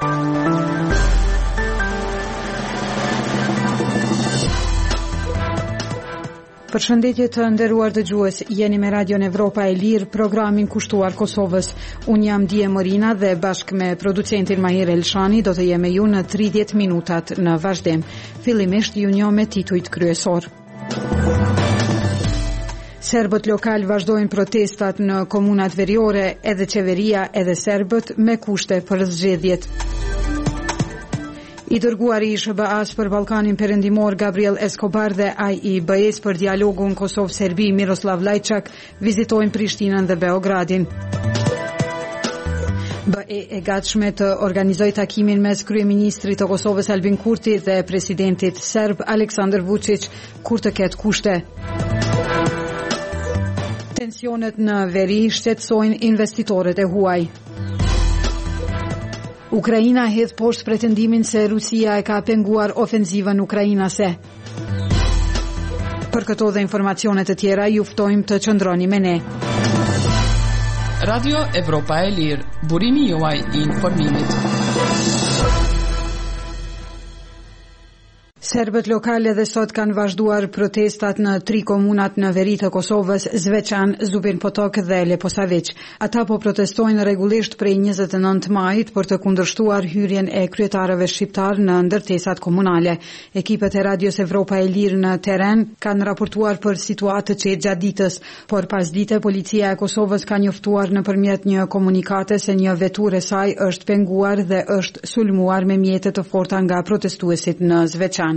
Përshëndetje të nderuar dëgjues, jeni me Radion Evropa e Lirë, programin kushtuar Kosovës. Unë jam Dije Morina dhe bashkë me producentin Mahir Elshani do të jem me ju në 30 minutat në vazhdim. Fillimisht ju njoh me titujt kryesor. Serbët lokal vazhdojnë protestat në komunat veriore, edhe qeveria edhe serbët me kushte për zgjedhjet. I dërguari i SBA-s për Ballkanin Perëndimor Gabriel Escobar dhe ai i BE-s për dialogun Kosovë-Serbi Miroslav Lajçak vizitojnë Prishtinën dhe Beogradin. BE e gatshme të organizojë takimin mes kryeministrit të Kosovës Albin Kurti dhe presidentit serb Aleksandar Vučić kur të ketë kushte. Tensionet në veri shqetësojnë investitorët e huaj. Ukraina hedh poshtë pretendimin se Rusia e ka penguar ofenzivën ukrainase. Për këto dhe informacione të tjera ju ftojmë të qëndroni me ne. Radio Evropa e Lirë, burimi juaj i informimit. Serbët lokale dhe sot kanë vazhduar protestat në 3 komunat në veri të Kosovës, Zveçan, Zubin Potok dhe Leposavić. Ata po protestojnë rregullisht prej 29 majit për të kundërshtuar hyrjen e kryetarëve shqiptar në ndërtesat komunale. Ekipet e Radios Evropa e Lirë në teren kanë raportuar për situatë të qetë gjatë ditës, por pas dite policia e Kosovës ka njoftuar nëpërmjet një komunikate se një veturë e saj është penguar dhe është sulmuar me mjete të forta nga protestuesit në Zveçan.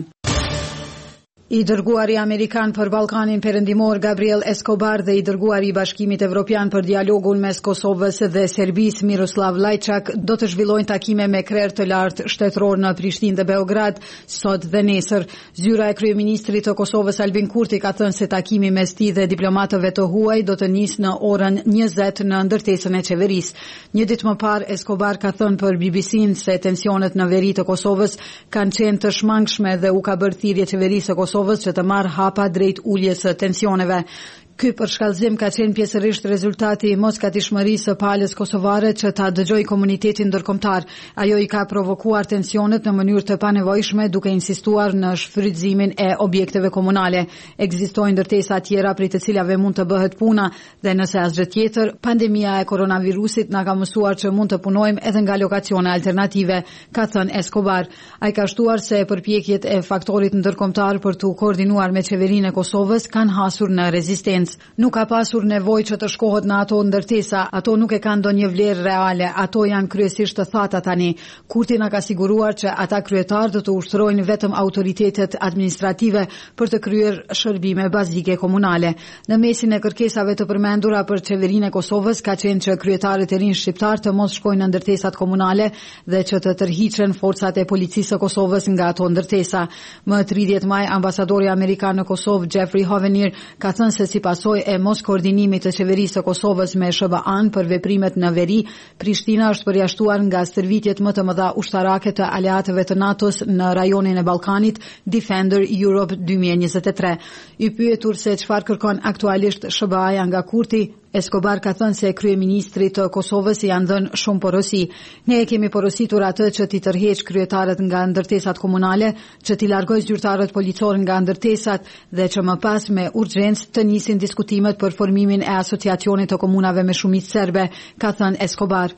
I dërguari Amerikan për Ballkanin Perëndimor Gabriel Escobar dhe i dërguari i Bashkimit Evropian për dialogun mes Kosovës dhe Serbisë Miroslav Lajçak do të zhvillojnë takime me krerë të lartë shtetëror në Prishtinë dhe Beograd sot dhe nesër. Zyra e kryeministrit të Kosovës Albin Kurti ka thënë se takimi mes tij dhe diplomatëve të huaj do të nisë në orën 20 në ndërtesën e qeverisë. Një ditë më parë Escobar ka thënë për BBC-n se tensionet në veri të Kosovës kanë qenë të shmangshme dhe u ka bërë thirrje qeverisë së Kosovës që të marrë hapa drejt uljes së tensioneve. Ky përshkallëzim ka qenë pjesërisht rezultati i moskatishmërisë së palës kosovare që ta dëgjoi komunitetin ndërkombëtar. Ajo i ka provokuar tensionet në mënyrë të panevojshme duke insistuar në shfrytëzimin e objekteve komunale. Ekzistojnë ndërtesa tjera prej të cilave mund të bëhet puna dhe nëse asgjë tjetër, pandemia e koronavirusit na ka mësuar që mund të punojmë edhe nga lokacione alternative, ka thënë Escobar. Ai ka shtuar se përpjekjet e faktorit ndërkombëtar për të koordinuar me qeverinë e Kosovës kanë hasur në rezistencë. Nuk ka pasur nevojë që të shkohet në ato ndërtesa, ato nuk e kanë ndonjë vlerë reale, ato janë kryesisht të thata tani. Kurti na ka siguruar që ata kryetarë do të ushtrojnë vetëm autoritetet administrative për të kryer shërbime bazike komunale. Në mesin e kërkesave të përmendura për qeverinë e Kosovës ka qenë që kryetarët e rinj shqiptar të mos shkojnë në ndërtesat komunale dhe që të tërhiqen forcat e policisë së Kosovës nga ato ndërtesa. Më 30 maj ambasadori amerikan në Kosovë Jeffrey Hovenier ka thënë se sipas e mos koordinimit të qeverisë së Kosovës me SBA-n për veprimet në veri, Prishtina është përjashtuar nga stërvitjet më të mëdha ushtarake të aleatëve të NATO-s në rajonin e Ballkanit, Defender Europe 2023. I pyetur se çfarë kërkon aktualisht SBA-ja nga Kurti, Escobar ka thënë se kryeministri të Kosovës i janë dhënë shumë porosi. Ne e kemi porositur atë që t'i tërheq kryetarët nga ndërtesat komunale, që t'i largojë zyrtarët policor nga ndërtesat dhe që më pas me urgjencë të nisin diskutimet për formimin e asociacionit të komunave me shumicë serbe, ka thënë Escobar.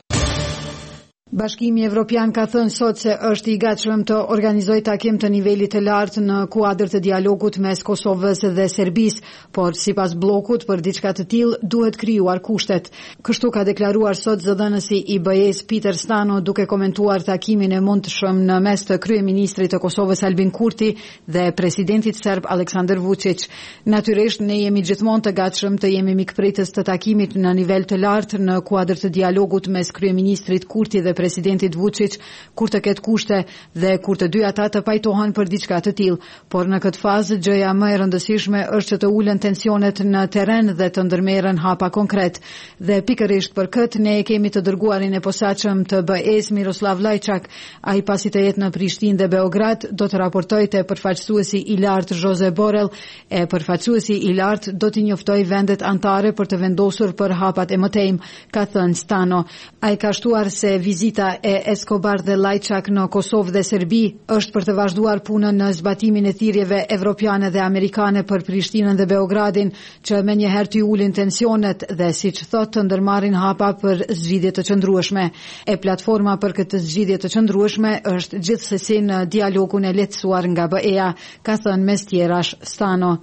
Bashkimi Evropian ka thënë sot se është i gatshëm të organizojë takim të nivelit të lartë në kuadër të dialogut mes Kosovës dhe Serbisë, por sipas bllokut për diçka të tillë duhet krijuar kushtet. Kështu ka deklaruar sot zëdhënësi i BE-s Peter Stano duke komentuar takimin e mundshëm në mes të kryeministrit të Kosovës Albin Kurti dhe presidentit serb Aleksandar Vučić. Natyrisht ne jemi gjithmonë të gatshëm të jemi mikpritës të takimit në nivel të lartë në kuadër të dialogut mes kryeministrit Kurti dhe presidentit Vučić kur të ketë kushte dhe kur të dy ata të pajtohen për diçka të tillë, por në këtë fazë gjëja më e rëndësishme është që të ulen tensionet në terren dhe të ndërmerren hapa konkret. Dhe pikërisht për këtë ne e kemi të dërguarin e posaçëm të BE-s Miroslav Lajçak. Ai pasi të jetë në Prishtinë dhe Beograd do të raportojë te përfaqësuesi i lartë Josep Borrell, e përfaqësuesi i lartë do t'i njoftojë vendet anëtare për të vendosur për hapat e mëtejmë, ka thënë Stano. Ai ka shtuar se vizita vizita e Escobar dhe Lajçak në Kosovë dhe Serbi është për të vazhduar punën në zbatimin e thirrjeve evropiane dhe amerikane për Prishtinën dhe Beogradin, që menjëherë ty ulin tensionet dhe siç thotë të ndërmarrin hapa për zgjidhje të qëndrueshme. E platforma për këtë zgjidhje të qëndrueshme është gjithsesi në dialogun e lehtësuar nga BE-ja, ka thënë mes tjerash Stano.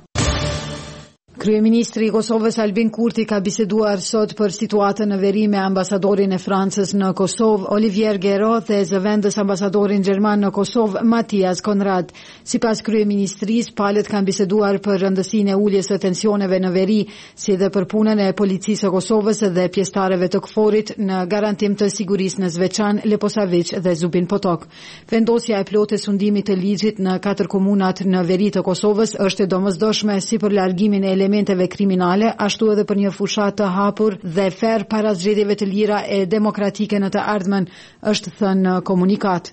Kryeministri i Kosovës Albin Kurti ka biseduar sot për situatën në veri me ambasadorin e Francës në Kosovë, Olivier Guéraud, dhe zëvendës ambasadorin gjerman në Kosovë, Matias Konrad. Sipas kryeministrisë, palët kanë biseduar për rëndësinë e uljes së tensioneve në veri, si dhe për punën e policisë së Kosovës dhe pjesëtarëve të KFOR-it në garantim të sigurisë në Zveçan, Leposavić dhe Zubin Potok. Vendosja e plotë e sundimit të ligjit në 4 komunat në veri të Kosovës është e domosdoshme si për largimin e elementeve kriminale, ashtu edhe për një fushat të hapur dhe ferr para zgjedhjeve të lira e demokratike në të ardhmen, është thënë në komunikat.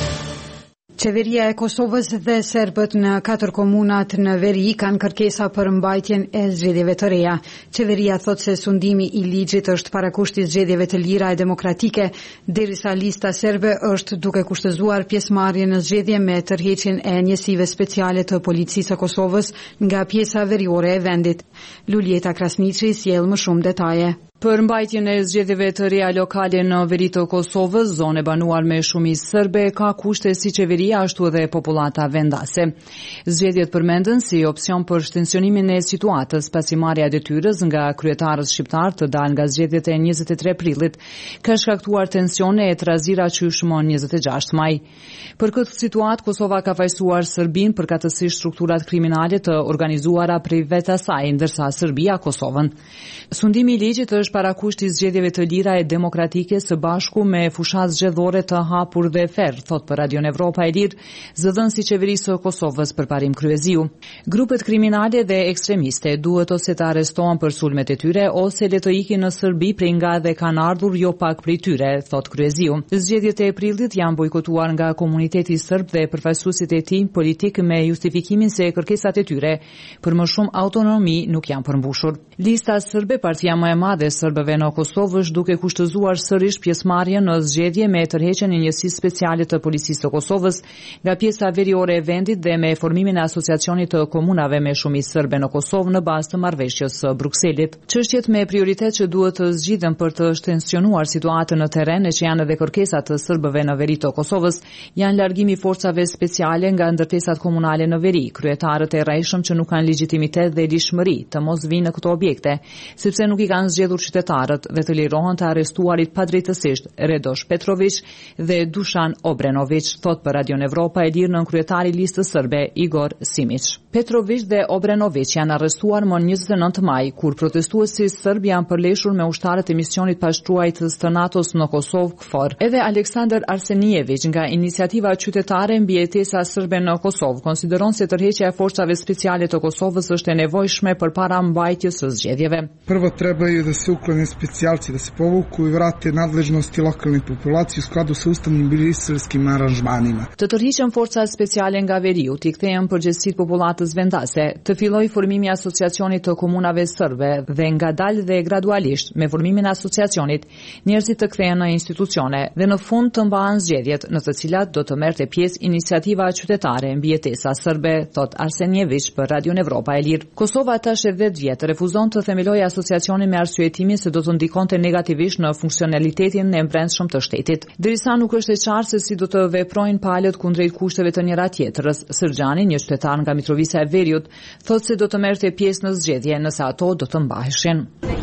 Qeveria e Kosovës dhe serbët në 4 komunat në veri kanë kërkesa për mbajtjen e zgjedhjeve të reja. Qeveria thotë se sundimi i ligjit është parakusht i zgjedhjeve të lira e demokratike, derisa lista serbe është duke kushtëzuar pjesëmarrjen në zgjedhje me tërheqjen e njësive speciale të policisë së Kosovës nga pjesa veriore e vendit. Luljeta Krasniqi sjell më shumë detaje. Për mbajtjen e zgjedhjeve të reja lokale në veri të Kosovës, zonë e banuar me shumicë serbe, ka kushte si qeveria ashtu edhe popullata vendase. Zgjedhjet përmendën si opsion për shtensionimin e situatës pasi marrja e detyrës nga kryetarët shqiptar të dalë nga zgjedhjet e 23 prillit ka shkaktuar tensione e trazira që shmon 26 maj. Për këtë situatë, Kosova ka fajsuar Serbinë përkatësisht strukturat kriminale të organizuara prej vetë asaj, ndërsa Serbia Kosovën. Sundimi i ligjit është parakusht i zgjedhjeve të lira e demokratike së bashku me fushat zgjedhore të hapur dhe ferr, thot për Radion Evropa e Lirë, zëdhënësi i qeverisë së Kosovës Përparim Kryeziu. Grupet kriminale dhe ekstremiste duhet ose të arrestohen për sulmet e tyre ose le të ikin në Serbi prej nga dhe kanë ardhur jo pak prej tyre, thot Kryeziu. Zgjedhjet e prillit janë bojkotuar nga komuniteti serb dhe përfaqësuesit e tij politik me justifikimin se kërkesat e tyre për më shumë autonomi nuk janë përmbushur. Lista serbe, partia më e madhe serbëve në Kosovë, është duke kushtëzuar sërish pjesëmarrjen në zgjedhje me tërheqjen e njësisë speciale të policisë së Kosovës nga pjesa veriore e vendit dhe me formimin e asociacionit të komunave me shumicë serbe në Kosovë në bazë të marrëveshjes së Brukselit. Çështjet me prioritet që duhet të zgjidhen për të shtensionuar situatën në terren e që janë edhe kërkesat të serbëve në veri të Kosovës janë largimi i forcave speciale nga ndërtesat komunale në veri, kryetarët e rrejshëm që nuk kanë legjitimitet dhe lishmëri të mos vinë në këto objekte, sepse nuk i kanë zgjedhur qytetarët dhe të lirohen të arrestuarit padrejtësisht Redoš Petrović dhe Dušan Obrenović, thot për Radion Evropa e Lirë nën kryetari i listës serbe Igor Simić. Petrović dhe Obrenović janë arrestuar më 29 maj kur protestuesit serb janë përleshur me ushtarët e misionit pashtruajtës të NATO-s në Kosovë KFOR. Edhe Aleksandar Arsenijević nga Iniciativa Qytetare mbi jetesa serbe në Kosovë konsideron se tërheqja e forcave speciale të Kosovës është e nevojshme përpara mbajtjes së zgjedhjeve. Prvo trebaju da se uklone specijalci, da se povuku i vrate nadležnosti lokalne populacije u skladu sa ustavnim briselskim aranžmanima. Të tërhiqen forcat speciale nga veriu, t'i kthehen përgjegjësitë popullatës vendase, të fillojë formimi i asociacionit të komunave serbe dhe ngadalë dhe gradualisht me formimin e asociacionit njerëzit të kthehen në institucione dhe në fund të mbahen zgjedhjet në të cilat do të merrte pjesë Iniciativa Qytetare mbi jetesa serbe, thot Arsenijević për Radion Evropa e Lirë. Kosova tash e 10 vjet refuzon të themelojë asociacionin me arsyetimin se do të ndikonte negativisht në funksionalitetin e brendshëm të shtetit. Derisa nuk është e qartë se si do të veprojnë palët kundrejt kushteve të njëra tjetrës, Sërgjani, një qytetar nga Mitrovica e Veriut, thotë se do të merrte pjesë në zgjedhje nëse ato do të mbaheshin.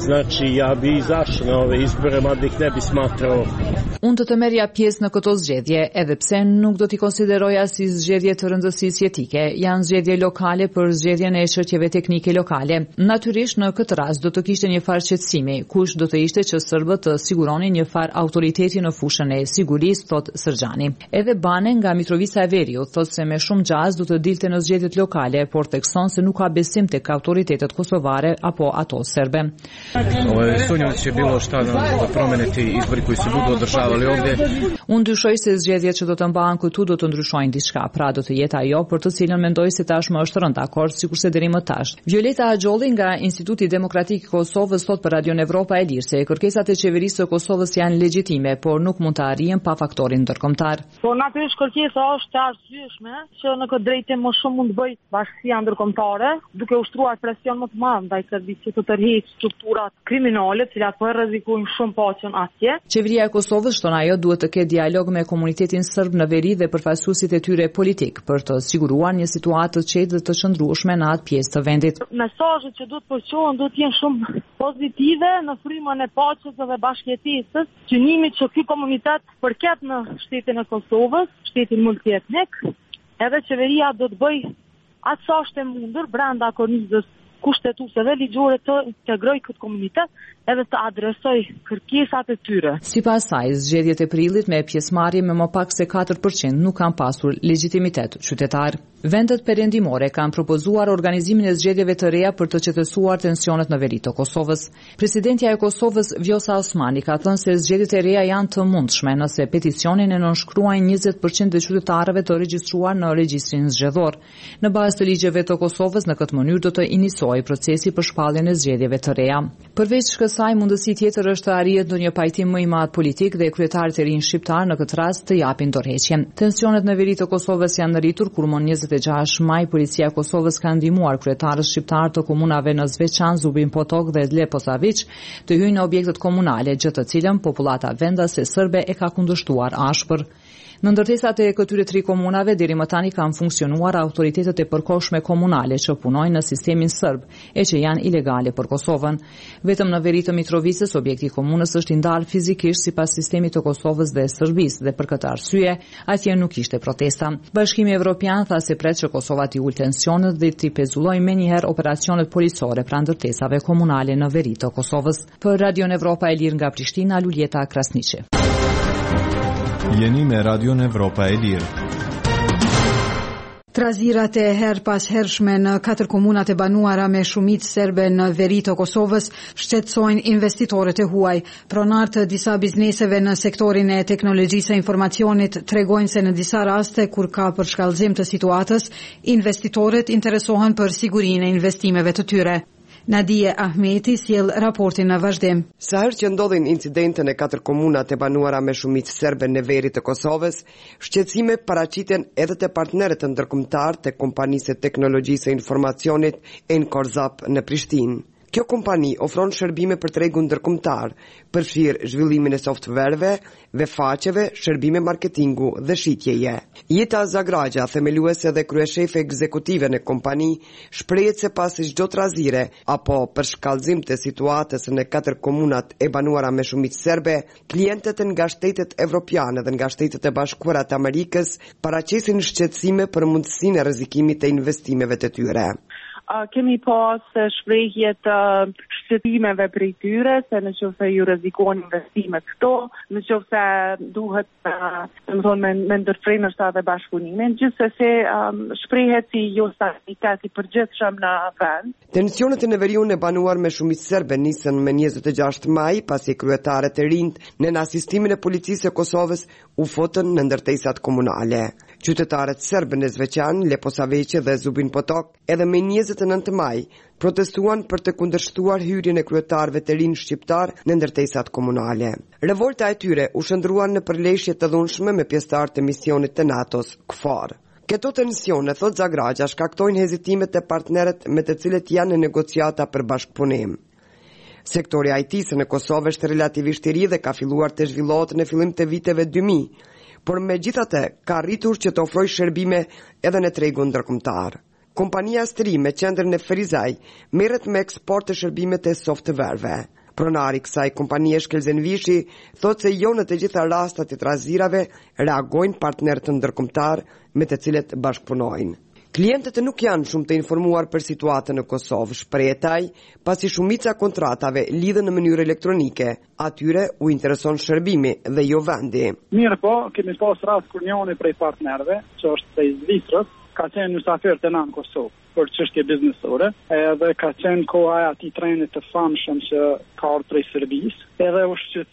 Ja bi izašao na ove izbore, mada ih ne bi smatrao. Unë të merrja pjesë në këto zgjedhje, edhe pse nuk do t'i konsideroja si zgjedhje të rëndësisë jetike, janë zgjedhje lokale për zgjedhjen e çështjeve teknike lokale. Natyrisht në këtë rast do të kishte një farë qetësimi, kush do të ishte që serbët të siguronin një farë autoriteti në fushën e sigurisë, thot Sërgjani. Edhe Bane nga Mitrovica e Veriut thotë se me shumë xhaz do të dilte në zgjedhjet lokale, por thekson se nuk ka besim tek autoritetet kosovare apo ato serbe. Sumnjam da će bilo šta da promene ti izbori koji se budu održavali ovdje. Unë dyshoj se zgjedhjet që do të mbahen këtu do të ndryshojnë diçka, pra do të jetë ajo për të cilën mendoj se tashmë është rënd dakord, sikurse deri më tash. Violeta Axholli nga Instituti Demokratik i Kosovës thot për Radion Evropa e Lirë se kërkesat e qeverisë së Kosovës janë legjitime, por nuk mund të arrihen pa faktorin ndërkombëtar. Po natyrisht kërkesa është e arsyeshme që në këtë drejtim më shumë mund të bëjë bashkësia ndërkombëtare, duke ushtruar presion më të madh ndaj servisit të tërheqë strukturat kriminale, të cilat po rrezikojnë shumë paqen atje. Qeveria e Kosovës shton ajo duhet të ketë dialog me komunitetin serb në veri dhe përfaqësuesit e tyre politik për të siguruar një situatë të qetë dhe të qëndrueshme në atë pjesë të vendit. Mesazhet që duhet përqohen duhet jenë shumë pozitive në frymën e paqes dhe bashkëjetesës, synimit që ky komunitet përket në shtetin e Kosovës, shtetin multietnik, edhe qeveria do të bëj atë sa është e mundur brenda kornizës kushtetuese dhe ligjore të integroj këtë komunitet edhe të adresoj kërkesat e tyre. Sipas saj, zgjedhjet e prillit me pjesëmarrje me më pak se 4% nuk kanë pasur legjitimitet qytetar. Vendet perëndimore kanë propozuar organizimin e zgjedhjeve të reja për të qetësuar tensionet në veri të Kosovës. Presidentja e Kosovës, Vjosa Osmani, ka thënë se zgjedhjet e reja janë të mundshme nëse peticionin e nënshkruajnë 20% e qytetarëve të regjistruar në regjistrin zgjedhor. Në bazë të ligjeve të Kosovës, në këtë mënyrë do të iniciojë procesi për shpalljen e zgjedhjeve të reja. Përveç kësaj, mundësi tjetër është të arrihet ndonjë pajtim më i madh politik dhe kryetarët e rinj shqiptar në këtë rast të japin dorëheqjen. Tensionet në veri të Kosovës janë rritur kur më 26 maj policia e Kosovës ka ndihmuar kryetarët shqiptar të komunave në Zveçan, Zubin Potok dhe Leposavić të hyjnë në objektet komunale, gjë të cilën popullata vendase serbe e ka kundërshtuar ashpër. Në ndërtesat e këtyre 3 komunave deri më tani kanë funksionuar autoritetet e përkohshme komunale që punojnë në sistemin serb e që janë ilegale për Kosovën. Vetëm në veri të Mitrovicës objekti i komunës është i ndarë fizikisht sipas sistemit të Kosovës dhe Serbisë dhe për këtë arsye atje nuk ishte protesta. Bashkimi Evropian tha se pret që Kosova t'i ulë tensionet dhe t'i pezullojë menjëherë operacionet policore pranë ndërtesave komunale në veri të Kosovës. Për Radion Evropa e Lirë nga Prishtina, Luljeta Krasniqi. Jeni me Radion Evropa e Lirë. Trazirat e her pas hershme në 4 komunat e banuara me shumicë serbe në veri të Kosovës shqetësojnë investitorët e huaj. Pronarët të disa bizneseve në sektorin e teknologjisë e informacionit tregojnë se në disa raste kur ka përshkallëzim të situatës, investitorët interesohen për sigurinë e investimeve të tyre. Nadije Ahmeti sjell raportin në vazhdim. Sa herë që ndodhin incidente në 4 komunat e banuara me shumicë serbe në veri të Kosovës, shqetësime paraqiten edhe te partnerët ndërkombëtar të kompanisë së teknologjisë së informacionit Enkorzap në Prishtinë. Kjo kompani ofron shërbime për tregun ndërkombëtar, përfshirë zhvillimin e softvereve, vefaqeve, shërbime marketingu dhe shitjeje. Jeta Zagraxha, themeluese dhe kryeshefe ekzekutive në kompani, shprehet se pas çdo trazire apo për shkallëzim të situatës në 4 komunat e banuara me shumicë serbe, klientët nga shtetet evropiane dhe nga shtetet e bashkuara të Amerikës paraqesin shqetësime për mundësinë e rrezikimit të investimeve të tyre. Kemi pas shprehje të shqetësimeve prej tyre se nëse ju rrezikojnë investimet këto, nëse duhet me ndërfrejnë edhe bashkëpunimin, gjithsesi shprehet si jo stabilitet i përgjithshëm në vend. Tensionet në veriun e banuar me shumicë serbe nisën me 26 maj, pasi kryetarët e rinj në asistimin e policisë e Kosovës u fotën në ndërtesat komunale. Qytetarët serbe në Zveçan, Leposavić dhe Zubin Potok edhe me 29 maj protestuan për të kundërshtuar hyrjen e kryetarëve të rinj shqiptar në ndërtesat komunale. Revolta e tyre u shndruan në përleshje të dhunshme me pjesëtarë të misionit të NATO-s KFOR. Këto tensione, thot Zagraxha, shkaktojnë hezitimet e partnerët me të cilët janë në negociata për bashkëpunim. Sektori IT-s në Kosovë është relativisht i ri dhe ka filluar të zhvillohet në fillim të viteve 2000, por megjithatë ka arritur që të ofrojë shërbime edhe në tregun ndërkombëtar. Kompania Stri me qendër në Ferizaj merret me eksport të shërbime të softvereve. Pronari kësaj kompanie Shkelzen Vishi thot se jo në të gjitha rastet e trazirave reagojnë partnerët ndërkombëtar me të cilët bashkëpunojnë. Klientët nuk janë shumë të informuar për situatën në Kosovë, shprehetaj, pasi shumica kontratave lidhen në mënyrë elektronike, atyre u intereson shërbimi dhe jo vendi. Mirë po, kemi pas rast kur njëri prej partnerëve, që është prej Zvicrës, ka qenë mysafir të në Kosovë për çështje biznesore, edhe ka qenë koha e atij trenit të famshëm që ka ardhur prej Serbisë, edhe u shqetësua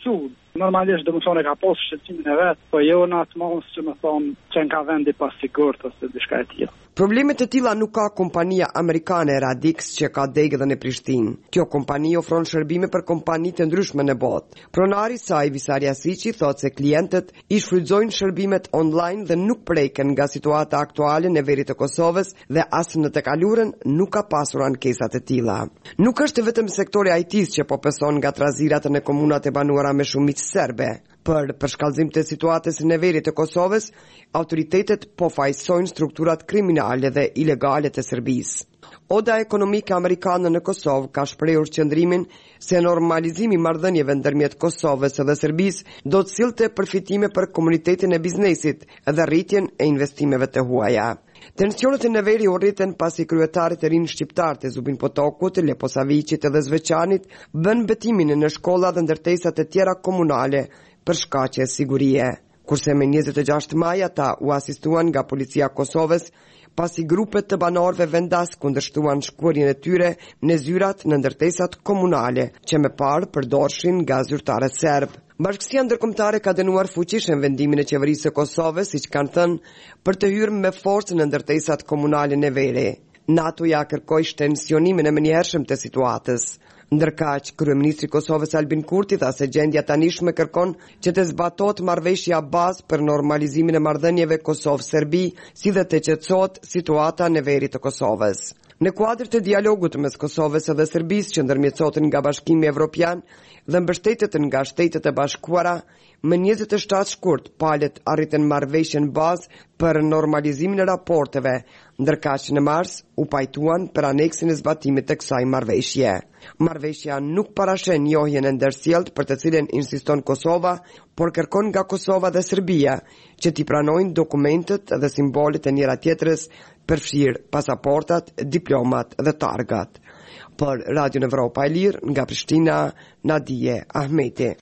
Normalisht do më thonë ka posë shqetësimin e vet, po jo në atë mos që më thonë që në ka vendi pas sigurt ose diçka e tillë. Problemet të tilla nuk ka kompania amerikane Radix që ka degë në Prishtinë. Kjo kompani ofron shërbime për kompani të ndryshme në botë. Pronari i saj, Visari Asiqi, thotë se klientët i shfrytëzojnë shërbimet online dhe nuk preken nga situata aktuale në veri të Kosovës dhe as në të kaluarën nuk ka pasur ankesa të tilla. Nuk është vetëm sektori IT-s që po pëson nga trazirat në komunat e banuara me shumicë serbe. Për përshkallëzim të situatës në veri të Kosovës, autoritetet po fajsojnë strukturat kriminale dhe ilegale të Serbisë. Oda ekonomike amerikane në Kosovë ka shprehur qëndrimin se normalizimi i marrëdhënieve ndërmjet Kosovës dhe Serbisë do të sillte përfitime për komunitetin e biznesit dhe rritjen e investimeve të huaja. Tensionet në veri u rriten pasi kryetarit e rinë shqiptar të Zubin Potokut, Leposavicit dhe Zveçanit bën betimin në shkolla dhe ndërtesat e tjera komunale për shkaqe sigurie. Kurse me 26 maj ata u asistuan nga policia e Kosovës pasi grupet të banorëve vendas kundërshtuan shkuarjen e tyre në zyrat në ndërtesat komunale që më parë përdorshin nga zyrtarët serb. Bashkësia ndërkombëtare ka dënuar fuqishëm vendimin e qeverisë së Kosovës, siç kanë thënë, për të hyrë me forcë në ndërtesat komunale në veri. NATO ja kërkoi shtensionimin e menjëhershëm të situatës. Ndërkaq, kryeministri i Kosovës Albin Kurti tha se gjendja tanishme kërkon që të zbatohet marrëveshja bazë për normalizimin e marrëdhënieve Kosovë-Serbi, si dhe të qetësohet situata në veri të Kosovës. Në kuadër të dialogut mes Kosovës dhe Serbisë që ndërmjetësohet nga Bashkimi Evropian dhe mbështetet nga Shtetet e Bashkuara, më 27 shkurt palët arritën marrëveshjen bazë për normalizimin e raporteve, ndërkaq në mars u pajtuan për aneksin e zbatimit të kësaj marrëveshje. Marrëveshja nuk parashen njohjen e ndërsjellët për të cilën insiston Kosova, por kërkon nga Kosova dhe Serbia që t'i pranojnë dokumentet dhe simbolet e njëra tjetrës, përfshirë pasaportat, diplomat dhe targat. Për Radio Evropa e Lirë, nga Prishtina, Nadije Ahmeti.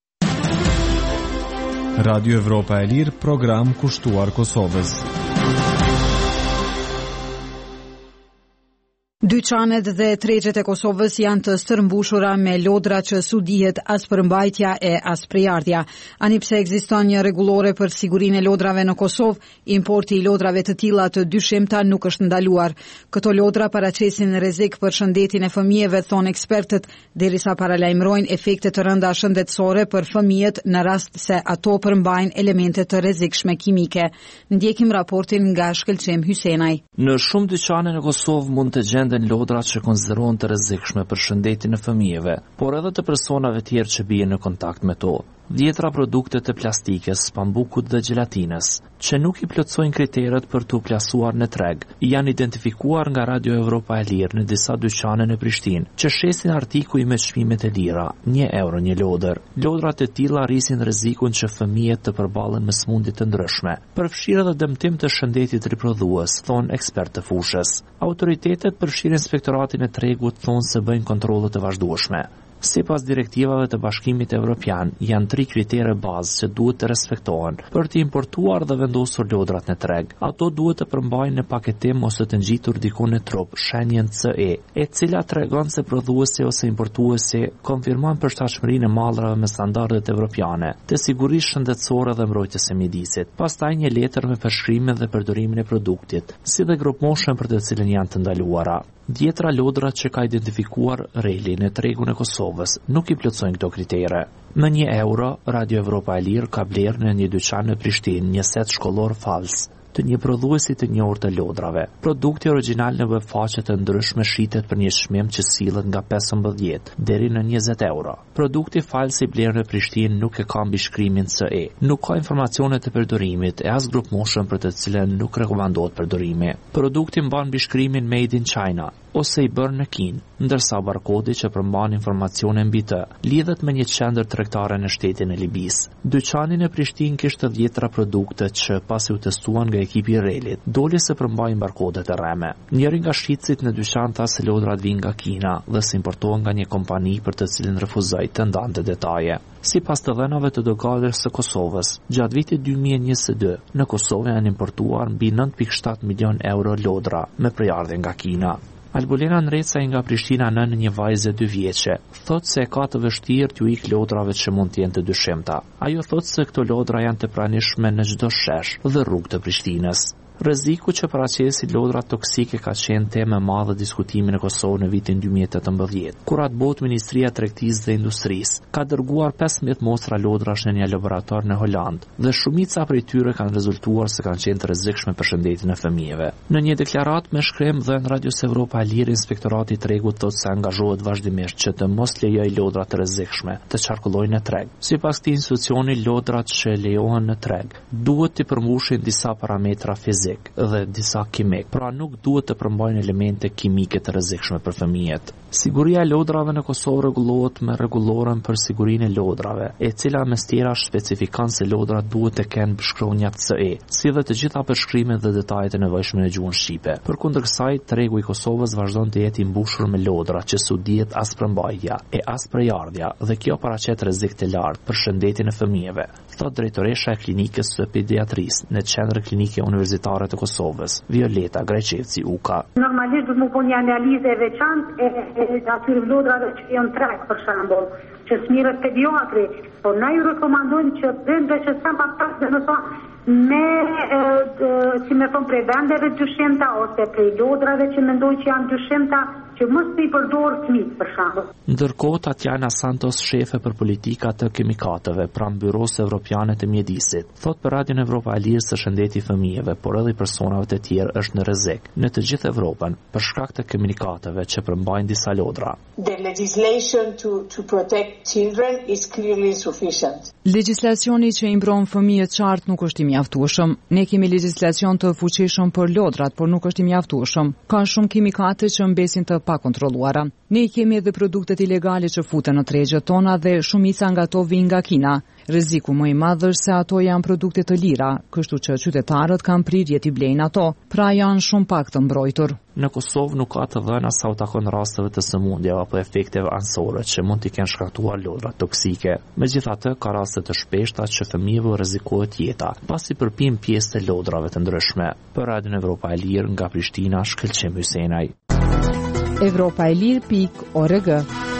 Radio Evropa e Lirë, program kushtuar Kosovës. Dyqanet dhe tregjet e Kosovës janë të stërmbushura me lodra që su dihet as përmbajtja e as prejardhja. Ani pse ekziston një rregullore për sigurinë e lodrave në Kosovë, importi i lodrave të tilla të dyshimta nuk është ndaluar. Këto lodra paraqesin rrezik për shëndetin e fëmijëve, thon ekspertët, derisa paralajmërojnë efekte të rënda shëndetësore për fëmijët në rast se ato përmbajnë elemente të rrezikshme kimike. Ndjekim raportin nga Shkëlqem Hysenaj. Në shumë dyqane në Kosovë mund të gjenden lodra që konsiderohen të rrezikshme për shëndetin e fëmijëve, por edhe të personave tjerë që bien në kontakt me to. Dhjetra produkte të plastikës, pambukut dhe gelatinës, që nuk i plotësojnë kriteret për t'u plasuar në treg, janë identifikuar nga Radio Evropa e Lirë në disa dyqane në Prishtinë, që shesin artikuj me çmimet e lira, €1 një lodër. Lodrat e tilla rrisin rrezikun që fëmijët të përballen me sëmundje të ndryshme, përfshirë edhe dëmtim të shëndetit riprodhues, thon ekspert të fushës. Autoritetet përfshirë inspektoratin e tregut thonë se bëjnë kontrolle të vazhdueshme. Sipas direktivave të Bashkimit Evropian, janë 3 kritere bazë që duhet të respektohen për të importuar dhe vendosur lodrat në treg. Ato duhet të përmbajnë në paketim ose të ngjitur diku në trup shenjën CE, e cila tregon se prodhuesi ose importuesi konfirmon përshtatshmërinë e mallrave me standardet evropiane, të sigurisë shëndetësore dhe mbrojtjes së mjedisit. Pastaj një letër me përshkrimin dhe përdorimin e produktit, si dhe grupmoshën për të cilën janë të ndaluara. Dhjetra lodra që ka identifikuar Reli në tregun e Kosovës nuk i plotësojnë këto kritere. Më €1, Radio Evropa e Lirë ka blerë në një dyqan në Prishtinë një set shkollor fals të një prodhuesi të njohur të lodrave. Produkti origjinal në webfaqe të ndryshme shitet për një çmim që sillet nga 15 deri në €20. Produkti fals i blerë në Prishtinë nuk e ka mbishkrimin CE, nuk ka informacione të përdorimit e as grupmoshën për të cilën nuk rekomandohet përdorimi. Produkti mban mbishkrimin Made in China ose i bërë në Kinë, ndërsa barkodi që përmban informacione mbi të lidhet me një qendër tregtare në shtetin e Libisë. Dyqani në Prishtinë kishte 10 produkte që pasi u testuan nga ekipi i Relit, doli se përmbajnë barkodet e rreme. Njëri nga shitësit në dyqan tha se lodrat vinë nga Kina dhe se importohen nga një kompani për të cilin refuzoi të ndante detaje. Sipas të dhënave të doganës së Kosovës, gjatë vitit 2022, në Kosovë janë importuar mbi 9.7 milion euro lodra me prejardhje nga Kina. Albulena Nreca nga Prishtina nën një vajzë 2 vjeçe. Thot se ka të vështirë t'ju ik lodrave që mund të jenë të dyshimta. Ajo thot se këto lodra janë të pranishme në çdo shesh dhe rrugë të Prishtinës. Rreziku që paraqesi lodra toksike ka qenë temë e madhe diskutimi në Kosovë në vitin 2018, kur atë botë Ministria e Tregtisë dhe Industrisë ka dërguar 15 mostra lodrash në një laborator në Holand dhe shumica prej tyre kanë rezultuar se kanë qenë të rrezikshme për shëndetin e fëmijëve. Në një deklaratë me shkrim dhënë Radios Evropa e Lirë, Inspektorati i Tregut thotë se angazhohet vazhdimisht që të mos lejojë lodra të rrezikshme të qarkullojnë në treg. Sipas këtij institucioni, lodrat që lejohen në treg duhet të përmbushin disa parametra fizikë dhe disa kimik, pra nuk duhet të përmbajnë elemente kimike të rrezikshme për fëmijët. Siguria e lodrave në Kosovë rregullohet me rregullorën për sigurinë e lodrave, e cila mes tjerash specifikon se lodrat duhet të kenë shkronjat CE, si dhe të gjitha përshkrimet dhe detajet e nevojshme në gjuhën shqipe. Përkundër kësaj, tregu i Kosovës vazhdon të jetë i mbushur me lodra që s'u dihet as përmbajtja e as përjardhja, dhe kjo paraqet rrezik të lartë për shëndetin e fëmijëve, thot drejtoresha e klinikës së pediatrisë në Qendrën Klinike Universitare të Kosovës, Violeta Greqevci Uka. Normalisht do të më bëni analizë e veçantë e atyre lodrave që janë treg për shembull, që smirët pediatri, por na ju rekomandojmë që bëndë që sa më pak dhe më thonë si me thonë prej vendeve dyshimta ose prej lodrave që mendoj që janë dyshimta, që mos t'i përdorë fëmijët për shembull. Ndërkohë, Tatjana Santos, shefe për politika të kimikateve pranë Byros Evropiane të Mjedisit, thot për Radion Evropa e Lirë se shëndeti i fëmijëve, por edhe i personave të tjerë është në rrezik në të gjithë Evropën për shkak të kimikateve që përmbajnë disa lodra. The legislation to protect children is clearly insufficient. Legjislacioni që i mbron fëmijët qartë nuk është i mjaftueshëm. Ne kemi legjislacion të fuqishëm për lodrat, por nuk është i mjaftueshëm. Ka shumë kimikate që mbesin të pakontrolluara. Ne kemi edhe produktet ilegale që futen në tregjet tona dhe shumica nga ato vijnë nga Kina. Rreziku më i madh është se ato janë produkte të lira, kështu që qytetarët kanë prirje t'i blejnë ato, pra janë shumë pak të mbrojtur. Në Kosovë nuk ka të dhëna sa u takon rasteve të sëmundjeve apo efekteve anësore që mund t'i kenë shkaktuar lodra toksike. Megjithatë, ka raste të shpeshta që fëmijëve rrezikohet jeta, pasi përpihen pjesë të lodrave të ndryshme. Për Radion Evropa e Lirë nga Prishtina, Shkëlqim Hysenaj. Evropaelir.org.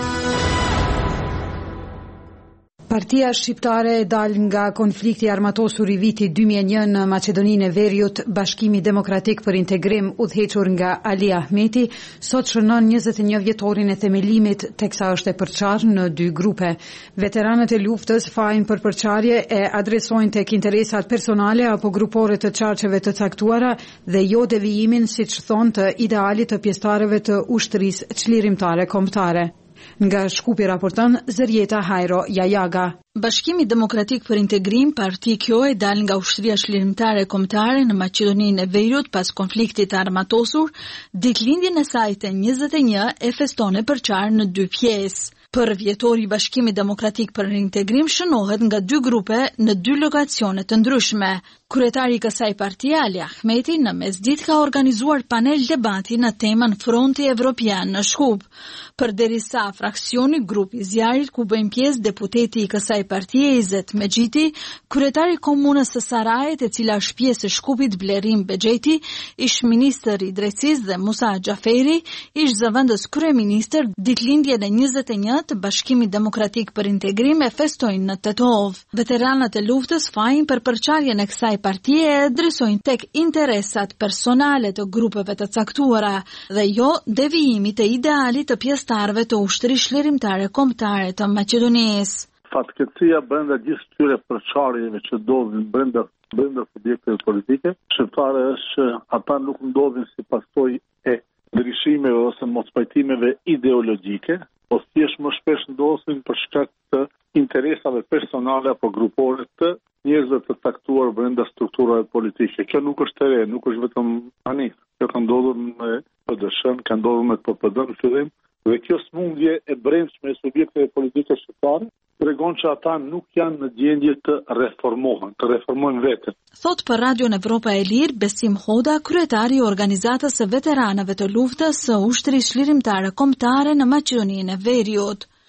Partia shqiptare e dal nga konflikti armatosur i vitit 2001 në Maqedoninë e Veriut, Bashkimi Demokratik për Integrim udhëhequr nga Ali Ahmeti, sot shënon 21 vjetorin e themelimit, teksa është e përçarë në 2 grupe. Veteranët e luftës fajin për përçarje e adresojnë tek interesat personale apo grupore të çarçeve të caktuara dhe jo devijimin, siç thonë, të idealit të pjesëtarëve të ushtrisë çlirimtare kombëtare. Nga Shkupi raporton Zërjeta Hajro Jajaga. Bashkimi Demokratik për Integrim, parti kjo e dal nga ushtria çlirimtare kombëtare në Maqedoninë e Veriut pas konfliktit armatosur, ditëlindjen e saj të 21 e feston e përçarë në 2 pjesë. Për vjetori i Bashkimit Demokratik për Integrim shënohet nga 2 grupe në 2 lokacione të ndryshme. Kryetari i kësaj partie, Ali Ahmeti, në mesditë ka organizuar panel debati në temën Fronti Evropian në Shkup. Përderisa fraksioni grupi zjarrit ku bëjnë pjesë deputeti i kësaj partie Izet Mexhiti, kryetari i komunës së Sarajit, e cila është pjesë e Shkupit Blerim Bexheti, ish ministër i drejtësisë dhe Musa Xhaferi, ish zëvendës kryeministër, ditëlindjen e 21 të Bashkimit Demokratik për Integrim e festojnë në Tetov. Veteranët e luftës fajin për përçarjen e kësaj partie e adresojnë tek interesat personale të grupeve të caktuara dhe jo devijimit të idealit të pjesëtarëve të ushtrisë çlirimtare kombëtare të Maqedonisë. Fatkeqësia brenda gjithë këtyre përçarjeve që ndodhin brenda subjekteve politike, shqiptare është që ata nuk ndodhin si pasojë e ndryshimeve ose mospajtimeve ideologjike, po thjesht më shpesh ndodhin për shkak të interesave personale apo grupore të njerëzve të caktuar brenda strukturave politike. Kjo nuk është e re, nuk është vetëm tani. Kjo ka ndodhur me PDSH-n, ka ndodhur me PPD-n në fillim, dhe kjo smundje e brendshme e subjekteve politike shqiptare tregon që ata nuk janë në gjendje të reformojnë veten. Thot për Radion Evropa e Lirë Besim Hoda, kryetari i organizatës së veteranëve të luftës së ushtrisë çlirimtare kombëtare në Maqedoninë e Veriut.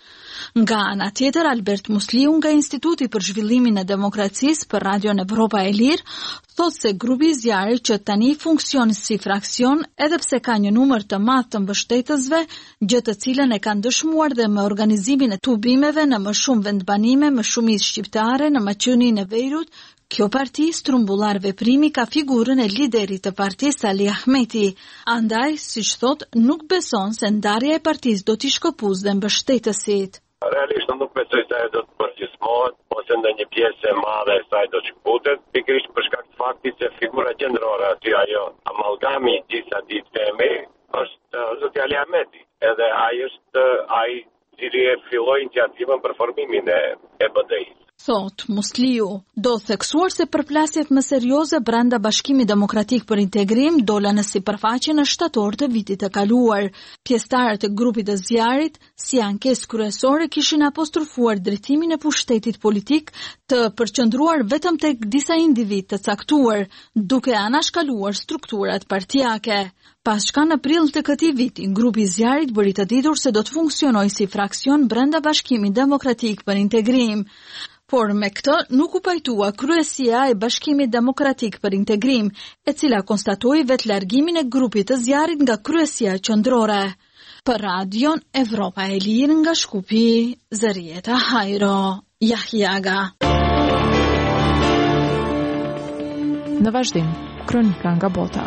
Nga ana tjetër, Albert Musliu nga Instituti për Zhvillimin e Demokracisë për Radion Evropa e Lirë thot se grupi i zjarrit që tani funksion si fraksion, edhe pse ka një numër të madh të mbështetësve, gjë të cilën e kanë dëshmuar dhe me organizimin e tubimeve në më shumë vendbanime me shumicë shqiptare në Maqedoninë e Veriut, kjo parti strumbullar veprimi ka figurën e liderit të partisë Ali Ahmeti. Andaj, siç thot, nuk beson se ndarja e partisë do t'i shkëpuzë dhe mbështetësit. Realisht nuk besoj se ajo do të përgjithmohet ose ndonjë pjesë e madhe e saj do të shkëputet, pikërisht për shkak të faktit se figura qendrore aty ajo amalgami i disa ditëve është zoti Ali Ahmeti. Edhe ai është ai i filloi iniciativën për formimin e BDI-s. Thot Musliu, do theksuar se përplasjet më serioze brenda Bashkimit Demokratik për Integrim dola në sipërfaqe në shtator të vitit të kaluar. Pjesëtarët e grupit të zjarrit, si ankesë kryesore, kishin apostrofuar drejtimin e pushtetit politik të përqendruar vetëm tek disa individ të caktuar, duke anashkaluar strukturat partijake. Pasçka në prill të këtij viti, grupi i zjarrit bëri të ditur se do të funksionojë si fraksion brenda Bashkimit Demokratik për Integrim. Por me këtë nuk u pajtua kryesia e Bashkimit Demokratik për Integrim, e cila konstatoi vetë largimin e grupit të zjarrit nga kryesia qendrore. Për Radion Evropa e Lirë nga Shkupi, Zërieta Hajro, Jahjaga. Në vazhdim, kronika nga bota.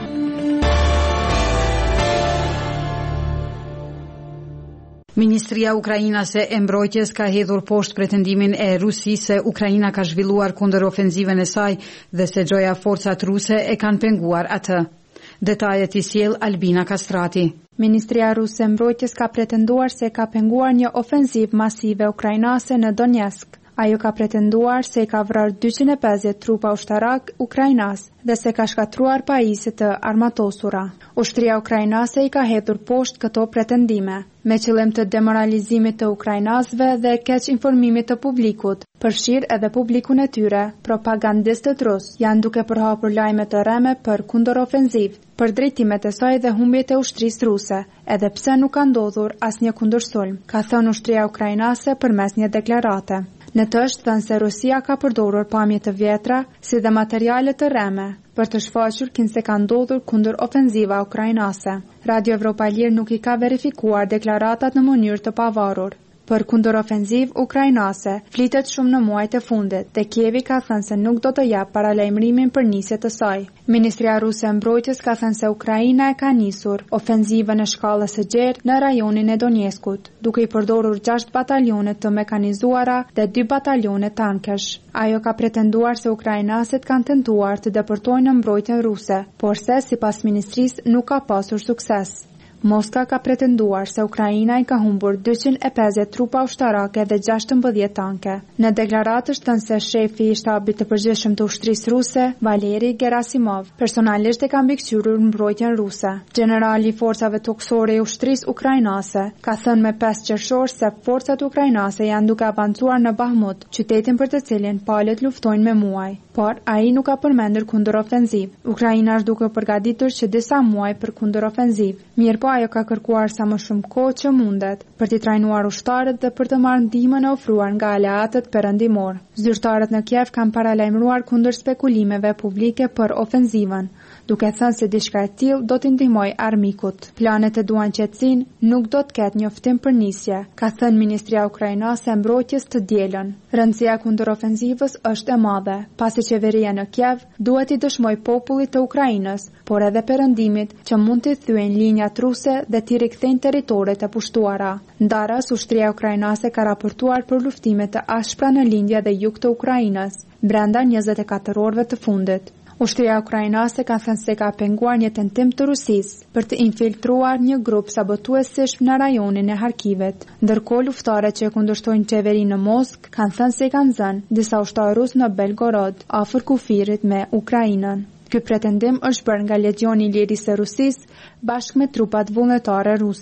Ministria Ukrainase e Mbrojtjes ka hedhur poshtë pretendimin e Rusisë se Ukraina ka zhvilluar kundër ofenzivën e saj dhe se gjoja forcat ruse e kanë penguar atë. Detajet i sjell Albina Kastrati. Ministria Ruse e Mbrojtjes ka pretenduar se ka penguar një ofenzivë masive ukrainase në Donetsk. Ajo ka pretenduar se ka vrarë 250 trupa ushtarak ukrainas dhe se ka shkatruar pajisje të armatosura. Ushtria ukrainase i ka hedhur poshtë këto pretendime, me qëllim të demoralizimit të ukrainasve dhe keq informimit të publikut. Përfshir edhe publikun e tyre, propagandistët rus janë duke përhapur lajme të rreme për kundërofenziv, për drejtimet e saj dhe humbjet e ushtrisë ruse, edhe pse nuk ka ndodhur asnjë kundërsulm, ka thënë ushtria ukrainase përmes një deklarate. Në të është thënë se Rusia ka përdorur pamje të vjetra, si dhe materiale të rreme, për të shfaqur se ka ndodhur kundër ofenziva ukrainase. Radio Evropa e Lirë nuk i ka verifikuar deklaratat në mënyrë të pavarur. Për kundërofenziv ukrainase, flitet shumë në muajt e fundit, dhe Kievi ka thënë se nuk do të jap paralajmërimin për nisje të saj. Ministria Ruse e Mbrojtjes ka thënë se Ukraina e ka nisur ofenzivën në shkallës së gjerë në rajonin e Donetskut, duke i përdorur 6 batalione të mekanizuara dhe 2 batalione tankesh. Ajo ka pretenduar se ukrainasit kanë tentuar të depërtojnë në mbrojtjen ruse, por se sipas ministrisë nuk ka pasur sukses. Moska ka pretenduar se Ukraina i ka humbur 250 trupa ushtarake dhe 16 tanke. Në deklaratë është thënë se shefi i shtabit të përgjithshëm të ushtrisë ruse, Valeri Gerasimov, personalisht e ka mbikëqyrur mbrojtjen ruse. Generali i forcave toksore i ushtrisë ukrainase ka thënë me 5 qershor se forcat ukrainase janë duke avancuar në Bahmut, qytetin për të cilin palët luftojnë me muaj. Por ai nuk ka përmendur kundërofenziv. Ukraina është duke përgatitur që disa muaj për kundërofenziv. Mirëpo ajo ka kërkuar sa më shumë kohë që mundet për t'i trajnuar ushtarët dhe për të marrë ndihmën e ofruar nga aleatët perëndimor. Zyrtarët në Kiev kanë paralajmëruar kundër spekulimeve publike për ofenzivën, duke thënë se diçka e tillë do t'i ndihmojë armikut. Planet e duan qetësinë, nuk do të ketë njoftim për nisje, ka thënë Ministria Ukrainase e Mbrojtjes të dielën. Rëndësia kundërofenzivës është e madhe, pasi qeveria në Kiev duhet i dëshmojë popullit të Ukrainës, por edhe perëndimit që mund të thyejnë linjat ruse dhe t'i rikthejnë territoret e pushtuara. Ndaras, ushtria ukrainase ka raportuar për luftime të ashpra në lindja dhe jug të Ukrainës, brenda 24 orëve të fundit. Ushtria ukrainase ka thënë se ka penguar një tentim të Rusisë për të infiltruar një grup sabotuesish në rajonin e Harkivit. Ndërkohë, luftarët që kundërshtojnë qeverinë në Moskë kanë thënë se kanë zënë disa ushtarë rusë në Belgorod, afër kufirit me Ukrainën. Ky pretendim është bërë nga Legioni i Lirisë së Rusisë bashkë me trupat vullnetare ruse.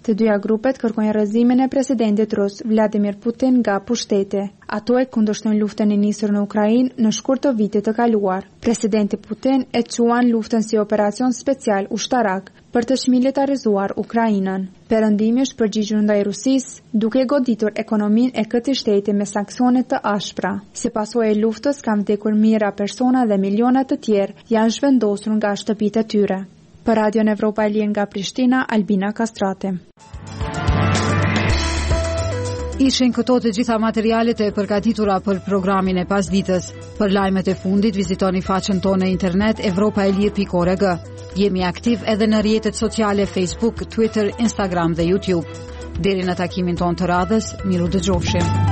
Të dyja grupet kërkojnë rrëzimin e presidentit rus Vladimir Putin nga pushteti. Ato e kundërshtojnë luftën e nisur në Ukrainë në shkurt të vitit të kaluar. Presidenti Putin e quan luftën si operacion special ushtarak për të shmilitarizuar Ukrainën. Perëndimi është përgjigjur ndaj Rusisë, duke goditur ekonominë e këtij shteti me sanksione të ashpra. Si pasojë e luftës kanë vdekur mijëra persona dhe miliona të tjerë janë zhvendosur nga shtëpitë e tyre. Për Radion Evropa e Lirë nga Prishtina, Albina Kastrati. Ishin këto të gjitha materialet e përgatitura për programin e pasditës. Për lajmet e fundit vizitoni faqen tonë në internet evropaelir.org. Jemi aktiv edhe në rrjetet sociale Facebook, Twitter, Instagram dhe YouTube. Deri në takimin tonë të radhës, miru dëgjofshim.